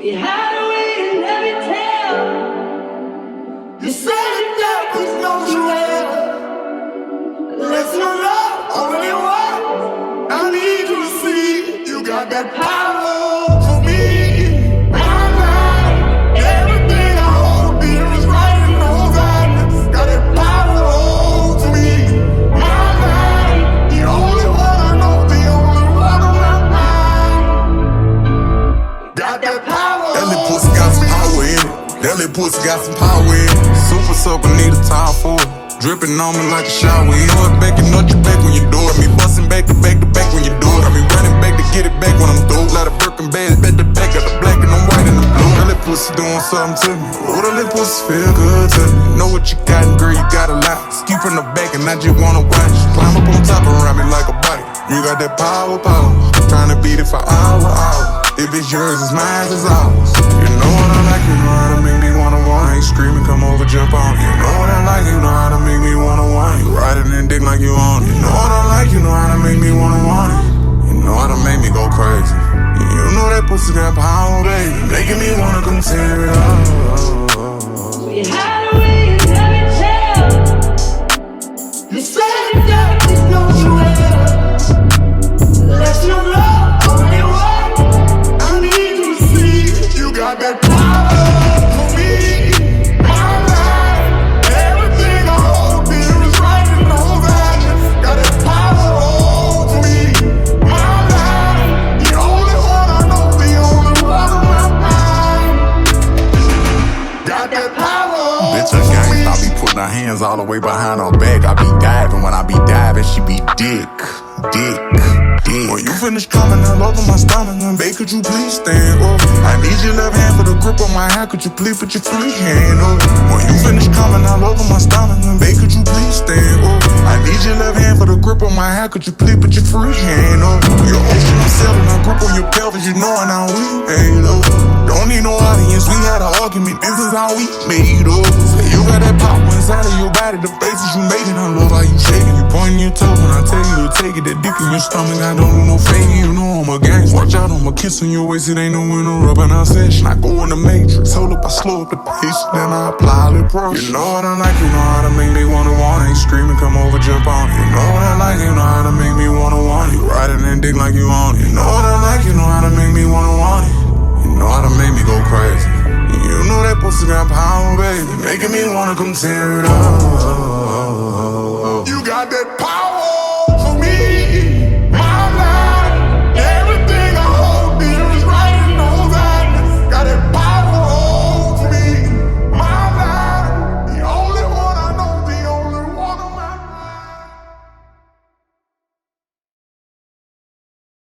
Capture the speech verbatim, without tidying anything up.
You hide away and never tell. You said the darkness knows you well. Let's no love, only one. I need you to see you got that power for me. My life, everything I hold dear is right in those eyes. Got that power for me. My life, the only one I know, the only one on my mind. Got that power. That little pussy got some power in it. That little pussy got some power in it. Super soaker, need a towel for it. Dripping on me like a shower. You know it back, you know you back when you do it. Me busting back to back to back when you do it. I be running back to get it back when I'm through. Lot of broken bags, back to back, got the black and the white and the blue. That little pussy doing something to me. Oh, that little pussy feel good to me. Know what you got, and girl, you got a lot. Ski from the back and I just wanna watch. Climb up on top around me like a bike. You got that power, power. Trying to beat it for hour, hour. If it's yours, it's mine, it's ours. You know what I like, you know how to make me wanna want. I ain't screaming, come over, jump on. You know what I like, you know how to make me wanna want. You riding and dick like you on it. You know what I like, you know how to make me wanna want it. You know how to make me go crazy. You know that pussy got power, baby. Making me wanna come tear it up. You hide away and never tell. You said the darkness knows you well. Let's no love, only one. I need you to see you got that power for me. My life, everything I hold dear is right in those eyes. Got that power for me. My life, the only one I know, the only one on my mind. Got that power. Bitch, a gangsta, I be putting her hands all the way behind her back. I be diving, when I be diving, she be dick, dick, dick. When you finish coming all over my stomach, and babe, could you please stand up? I need your left hand for the grip on my hand, could you please put your free hand up? When you finish coming all over my stomach, and babe, could you please stand up? I need your left hand for the grip on my hand, could you please put your free hand up? Your ocean, I'm selling, I grip on your pelvis, you knowin' how we made up. Don't need no audience, we had an argument, this is how we made up. Say you got that power inside of your body, the faces you making, I love how you shaking. You pointing your toes when I tell you to take it, that dick in your stomach, I don't do no faking. You know I'm a gangster, watch out, I'm a kiss on your waist, it ain't no interrupting our session. I go in the matrix, hold up, I slow up the pace, then I apply the pressure. You know what I like, you know how to make me wanna want. I ain't screaming, come over, jump on. You know what I like, you know how to make me wanna want. You riding and dick like you on it. You know what I like, you know how to make me wanna want it. You know how to make me go crazy. You know that pussy got power, baby. Making me wanna come tear it up. You got that power.